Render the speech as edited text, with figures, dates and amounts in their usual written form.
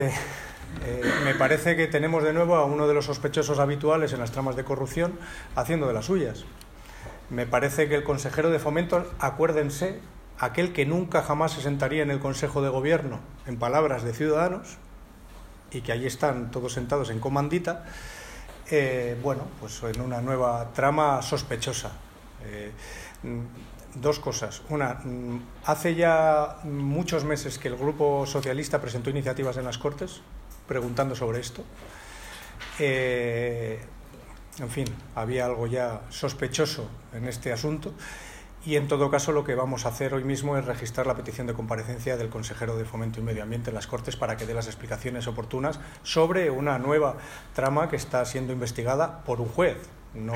Me parece que tenemos de nuevo a uno de los sospechosos habituales en las tramas de corrupción haciendo de las suyas. Me parece que el consejero de Fomento, acuérdense, aquel que nunca jamás se sentaría en el Consejo de Gobierno, en palabras de Ciudadanos, y que allí están todos sentados en comandita, pues en una nueva trama sospechosa. Dos cosas. Una, hace ya muchos meses que el Grupo Socialista presentó iniciativas en las Cortes preguntando sobre esto. En fin, había algo ya sospechoso en este asunto y en todo caso lo que vamos a hacer hoy mismo es registrar la petición de comparecencia del consejero de Fomento y Medio Ambiente en las Cortes para que dé las explicaciones oportunas sobre una nueva trama que está siendo investigada por un juez.